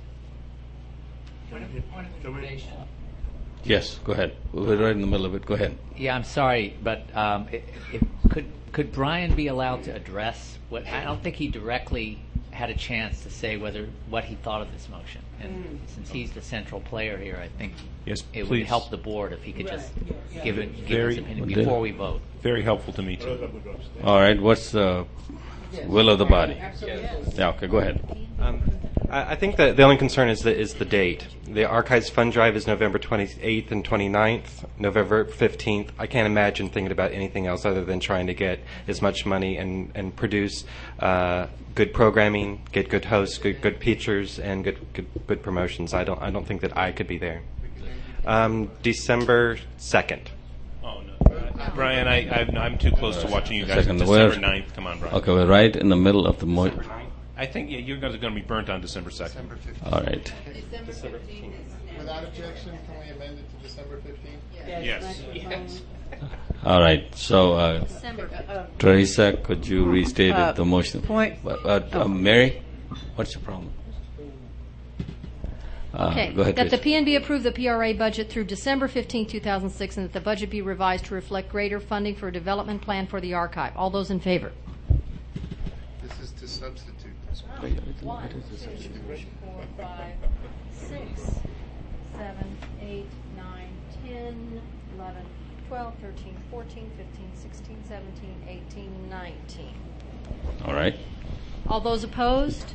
Yes, go ahead. We're right in the middle of it. Go ahead. Yeah, I'm sorry, but um, if, if, could could Brian be allowed to address what? I don't think he directly had a chance to say whether what he thought of this motion. And since he's the central player here, I think Yes, it would please. help the board if he could just give it give Very- his opinion before we vote. Very helpful to me, too. All right. What's the will of the body? Yeah, okay, go ahead. Um, I I think that the only concern is the, is the date. The Archives Fund Drive is November twenty-eighth and twenty-ninth, November fifteenth. I can't imagine thinking about anything else other than trying to get as much money and, and produce uh, good programming, get good hosts, good good features, and good, good good promotions. I don't I don't think that I could be there. Um, December second. Oh, no. Brian, I, I'm, I'm too close to watching you guys. Second, December we're- ninth. Come on, Brian. Okay, we're right in the middle of the motion. I think yeah, you guys are going to be burnt on December second. All right. Without objection, can we amend it to December fifteenth? Yes. Yes. All right. So, uh, Teresa, could you restate Uh, it, the motion? point- Uh, uh, uh, Mary, what's your problem? Uh, Okay, Go ahead, that the Teresa. P N B approve the P R A budget through December fifteenth, two thousand six, and that the budget be revised to reflect greater funding for a development plan for the archive. All those in favor? This is to substitute this one. One, two, three, four, five, six, seven, eight, nine, ten, eleven, twelve, thirteen, fourteen, fifteen, sixteen, seventeen, eighteen, nineteen. All right. All those opposed?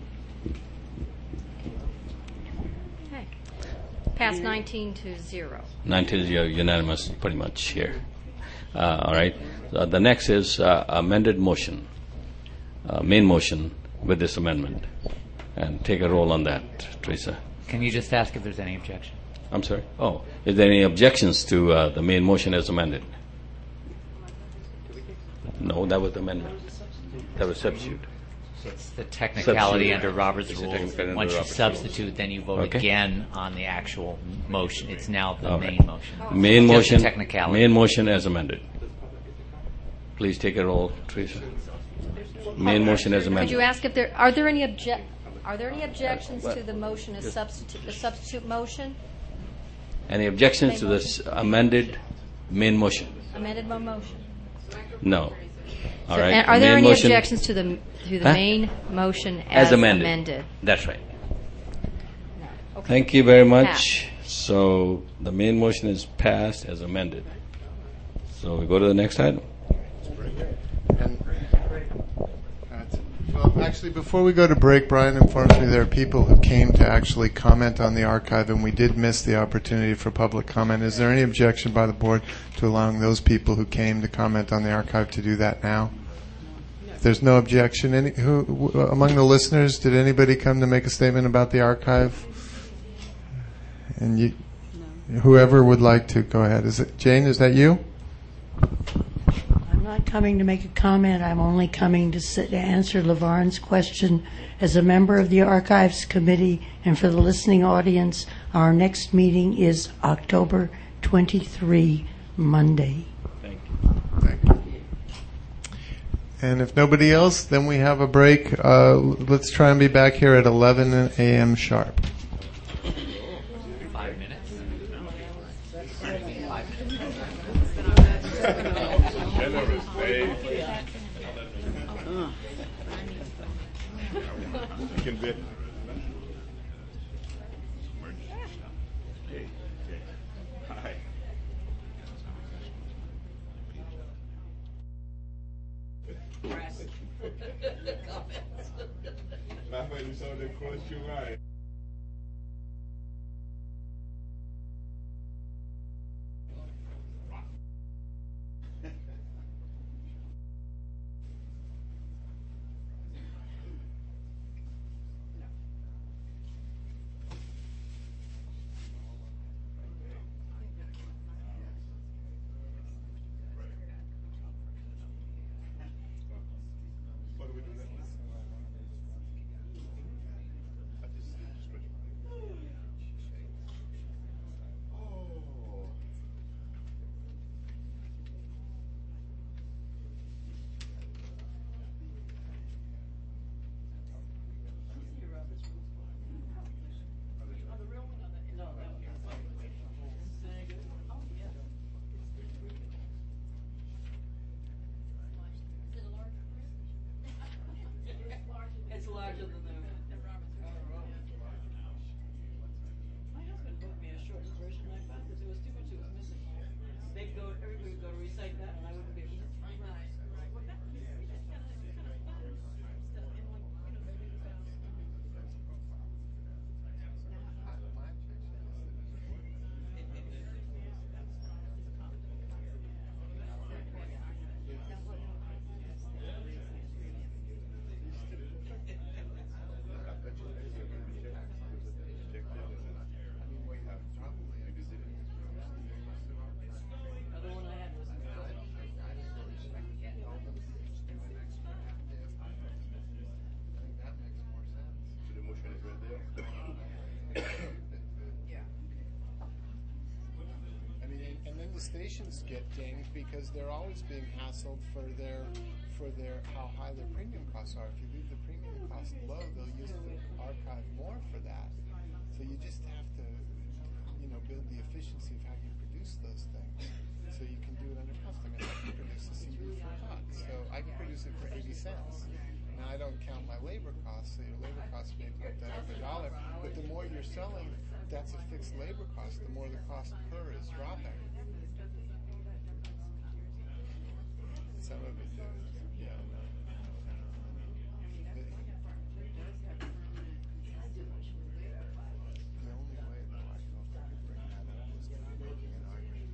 Okay. Pass nineteen to zero. nineteen is unanimous, pretty much here. Uh, all right. Uh, the next is uh, amended motion, uh, main motion with this amendment, and take a roll on that, Teresa. Can you just ask if there's any objection? I'm sorry. Oh, is there any objections to uh, the main motion as amended? No, that was the amendment. That was substitute. It's the technicality Substitute. under Robert's It's the rules. technicality under Once you Robert's substitute, then you vote Okay. again on the actual motion. It's now the All main right. motion. Main Just a motion. technicality. Main motion as amended. Please take a roll, Teresa. Main motion as Could amended. you ask if there, are there any object, are there any objections to the motion as substitute, the substitute motion? Any objections to this amended main motion? Amended mo- motion? No. All So, right. and are there Main any motion- objections to the, to the Huh? main motion as As amended. amended? That's right. Okay. Thank you very much. So the main motion is passed as amended. So we go to the next item. And, well, actually, before we go to break, Brian informs me there are people who came to actually comment on the archive, and we did miss the opportunity for public comment. Is there any objection by the board to allowing those people who came to comment on the archive to do that now? If there's no objection, any, who, w- among the listeners, did anybody come to make a statement about the archive? And you, whoever would like to, go ahead. Is it Jane? Is that you? I'm not coming to make a comment. I'm only coming to, sit, to answer LaVarn's question. As a member of the Archives Committee and for the listening audience, our next meeting is October twenty-third, Monday. Thank you. Thank you. And if nobody else, then we have a break. Uh, let's try and be back here at eleven a.m. sharp. Five minutes. Generous, Dave. You can bet. Hey, hey. Hi. Laugh when you saw the cross your eye. What do we do next? Oh. It's larger than the. My husband booked me a short version. I found that there was too much that was missing. They'd go, everybody would go to recite that, and I wouldn't be able to. Other one I had was. So the motion is right there. Yeah. I mean, and, and then the stations get dinged because they're always being hassled for their for their how high their premium costs are. If you leave the premium cost low, they'll use the archive more for that. So you just have to, you know, build the efficiency of how you produce those things. So you can do it under cost. I mean, I can produce a C D for a buck, so I can produce it for eighty cents. Now I don't count my labor costs, so your labor costs may put that up a dollar. But the more you're selling, that's a fixed labor cost. The more the cost per is dropping. Some of it, yeah. The only way that I could bring that up was by making an argument.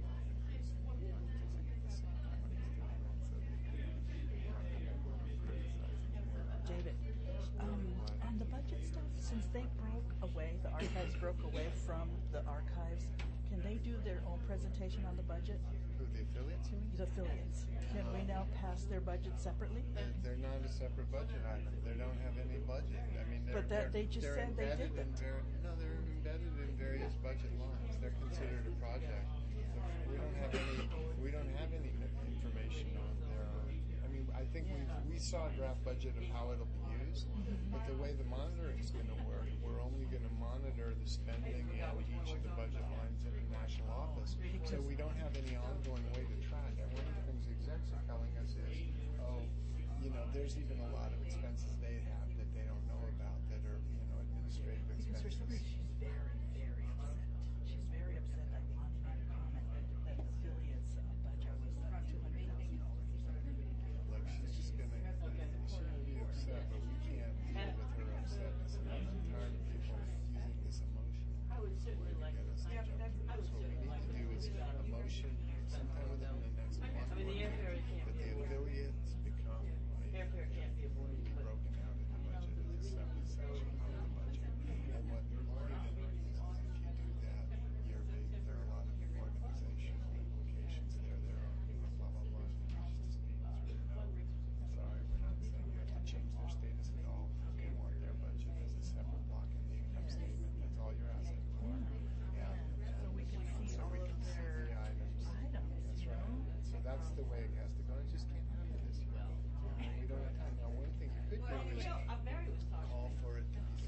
David, um, on the budget stuff, since they broke away, the archives broke away from the archives, can they do their own presentation on the budget? Who, the affiliates, you mean? The affiliates. Can we now pass their budget separately? They're, they're not a separate budget item. They don't have any budget. I mean, they're, But that- they're, they just they're said they embedded did in ver- No, they're embedded in various budget lines. They're considered a project. We don't have any. We don't have any information on their own. I mean, I think we we saw a draft budget of how it'll be used, but the way the monitoring is going to work, we're only going to monitor the spending in each of the budget lines in the national office. So we don't have any ongoing way to track. And one of the things the execs are telling us is, oh, you know, there's even a lot of expenses they have that they don't know about that are, you know, administrative Because for some reason, expenses. she's very, very upset. She's very upset that on that comment that, that the affiliates uh, budget was uh, two hundred thousand dollars or something. Look, she's just going to, she's going to be upset, but we can't deal with her upsetness. And I'm tired of people using this emotion. I would certainly like. Get us to Yeah, jump. that's- I would So what we certainly need like to do is a motion sometime within the next month. I mean, the airfare can't That be the avoided. affiliates become a Airfare can't be avoided. be broken out in the budget as a separate section of the budget. And what we're learning is if you do that, you're big, there are a lot of organizational implications there. There are, you know, blah, blah, blah. It just means, you know, sorry, we're not saying you have to change their status at all. We want their budget as a separate block in the income statement. That's all you're asking for. Yeah. So we can see So all we of can see their the items. items, That's you right. know? So that's the way it has to go. It just can't happen this year. We don't have time. Now, one thing you could do Well, is you know, uh, Mary was talking. call for it to be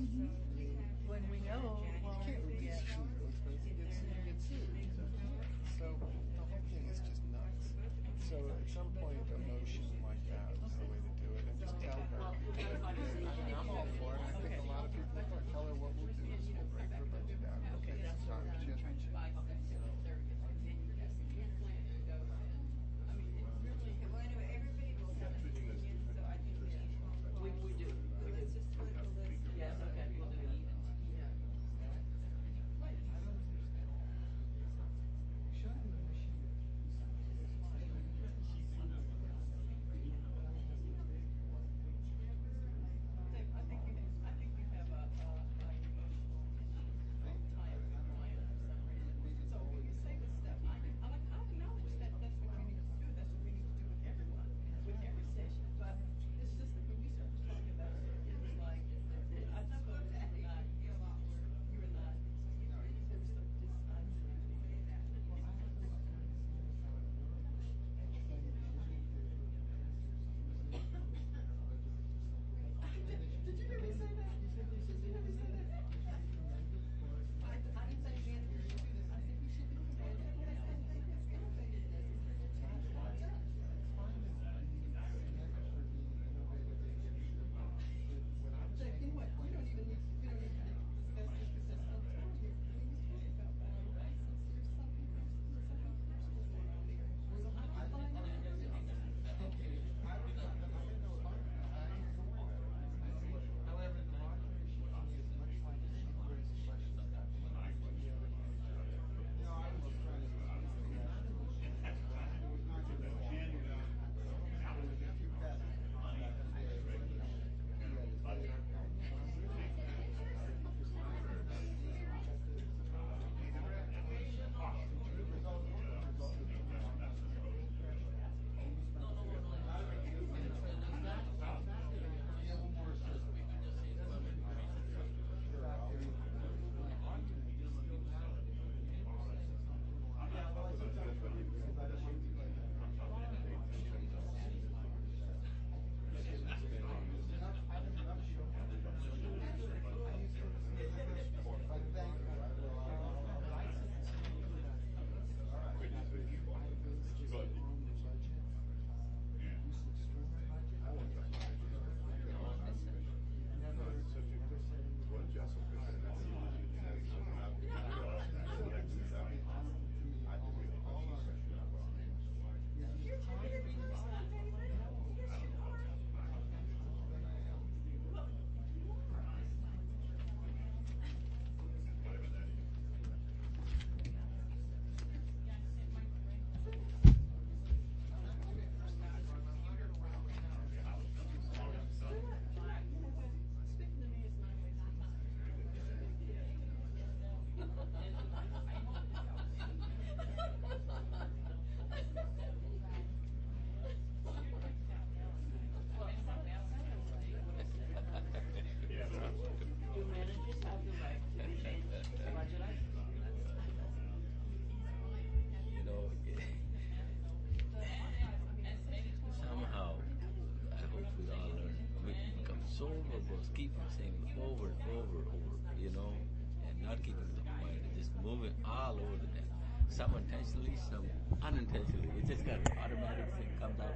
When we know, well, You can't release too expensive, you get sued, you get sued. So the whole thing is just nuts. So at some point, a motion like that is the way to do it, and just tell her. I mean, I'm all for it. I think a lot of people are. Tell her what we'll do is we'll break her budget out. We'll take some time to you know. We, we do. We do. Yes, okay, we'll do it. I think we, I think we have a, a, a emotional tie up with Ryan for some reason. So when you say this stuff, I, I like, I acknowledge that that's what we need to do. That's what we need to do with everyone, with every station. But it's just that when we start talking about it, it was like, I thought you were not, you were not, there was some Did you hear me say that? Did you hear me say that? I, I didn't say we had to do this. I said we should do it. That's the thing that's innovative. Jake, you know what? We don't even need, we don't even need to discuss this because that's so important here. We need to talk about that, all right? Since there's something, there's something personal going on there. So how do I find out? keep saying over and over and over, you know, and not keeping the point, just moving all over the net. Some intentionally, some unintentionally. It just got an automatic thing comes out.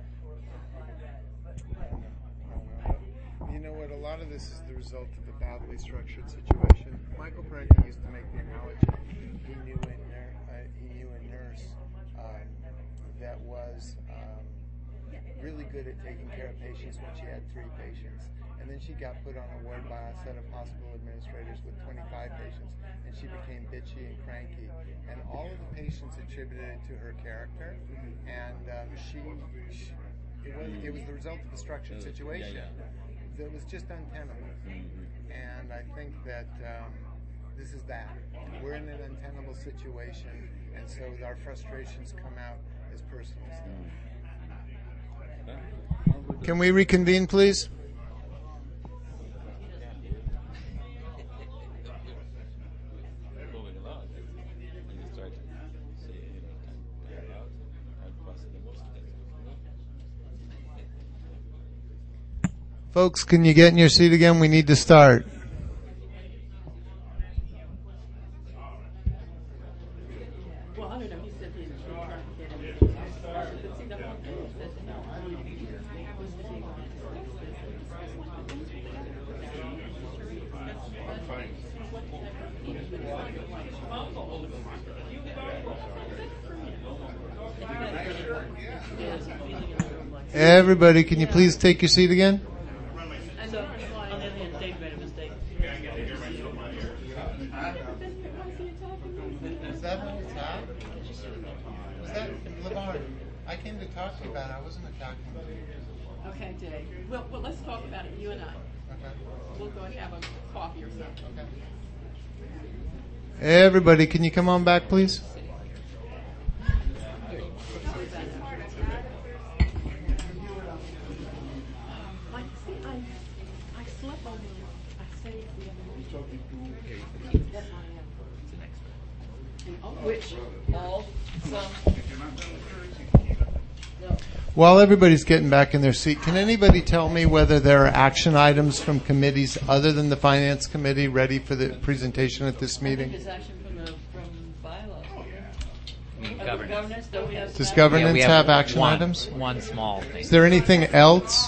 You know what? A lot of this is the result of a badly structured situation. Michael Parenti used to make the analogy. He knew a nurse, uh, he knew a nurse um, that was um, really good at taking care of patients when she had three patients. And then she got put on a ward by a set of hospital administrators with twenty-five patients, and she became bitchy and cranky. And all of the patients attributed it to her character, and um, she, she it, was, it was the result of a structured situation that was just untenable. And I think that um, this is that. We're in an untenable situation, and so our frustrations come out as personal stuff. Can we reconvene, please? Folks, can you get in your seat again? We need to start. Everybody, can you please take your seat again? And uh, on the other hand, Dave made a mistake. Is that an attack? Was that LeVar? I came to talk to you about it. I wasn't attacking you. Okay, Dave. Well, well, let's talk about it, you and I. Okay. We'll go and have a coffee or something. Okay. Everybody, can you come on back, please? Which, all, some. While everybody's getting back in their seat, can anybody tell me whether there are action items from committees other than the Finance Committee ready for the presentation at this meeting? There's action from the, from bylaws. I mean, Uh, governance. governance, don't we have Does some- governance Yeah, we have, have action one- items? one small thing. Is there anything else?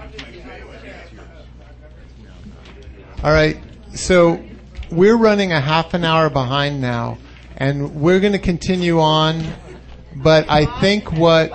All right. So we're running a half an hour behind now, and we're going to continue on. But I think what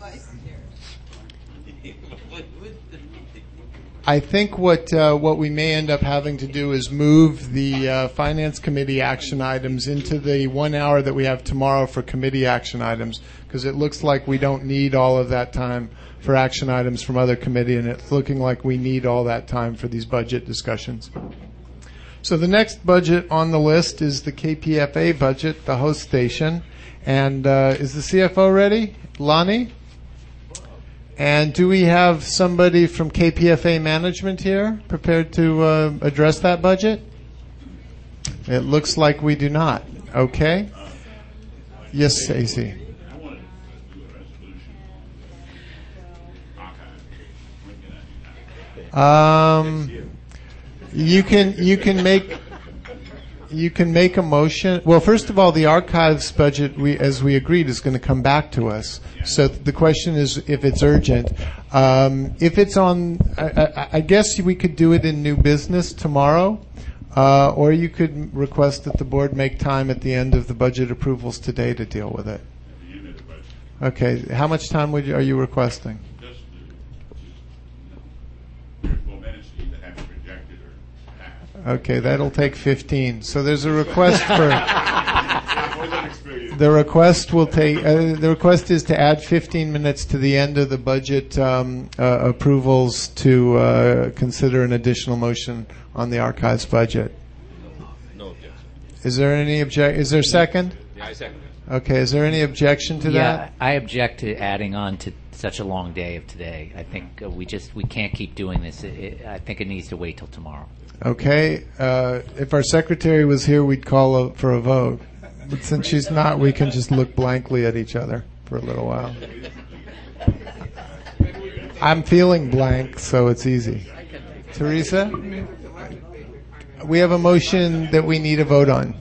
I think what uh, what we may end up having to do is move the uh, Finance Committee action items into the one hour that we have tomorrow for committee action items, because it looks like we don't need all of that time for action items from other committee, and it's looking like we need all that time for these budget discussions. So the next budget on the list is the K P F A budget, the host station. And uh, is the C F O ready? Lonnie? And do we have somebody from K P F A management here prepared to uh, address that budget? It looks like we do not. Okay. Yes, Stacey. Um, you can you can make you can make a motion. Well, first of all, the archives budget, we as we agreed, is going to come back to us. So the question is if it's urgent. Um, if it's on, I, I, I guess we could do it in new business tomorrow, uh, or you could request that the board make time at the end of the budget approvals today to deal with it. Okay. How much time would you, are you requesting? Okay, that'll take fifteen. So there's a request for. The request will take. Uh, the request is to add fifteen minutes to the end of the budget um, uh, approvals to uh, consider an additional motion on the archives budget. No objection. Is there any object? Is there a second? Yeah, I second it. Okay. Is there any objection to yeah, that? I object to adding on to such a long day of today. I think uh, we just we can't keep doing this. It, it, I think it needs to wait till tomorrow. Okay. Uh, if our secretary was here, we'd call a, for a vote. But since she's not, we can just look blankly at each other for a little while. I'm feeling blank, so it's easy. Teresa? We have a motion that we need a vote on.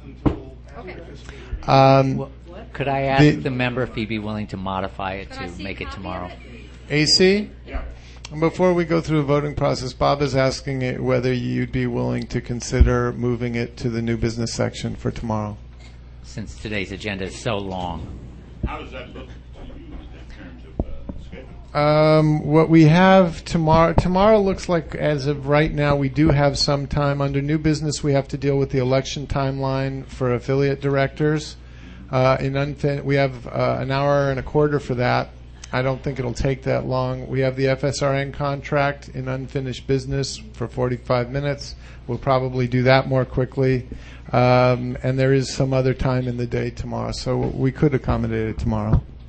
Um, Could I ask the, the member if he'd be willing to modify it to make it tomorrow? A C? Yeah. Before we go through the voting process, Bob is asking it whether you'd be willing to consider moving it to the new business section for tomorrow. Since today's agenda is so long. How does that look to you in terms of uh, schedule? Um, what we have tomorrow, tomorrow looks like, as of right now, we do have some time. Under new business, we have to deal with the election timeline for affiliate directors. Uh, in unfin- we have uh, an hour and a quarter for that. I don't think it'll take that long. We have the F S R N contract in unfinished business for forty-five minutes. We'll probably do that more quickly. Um, and there is some other time in the day tomorrow, so we could accommodate it tomorrow.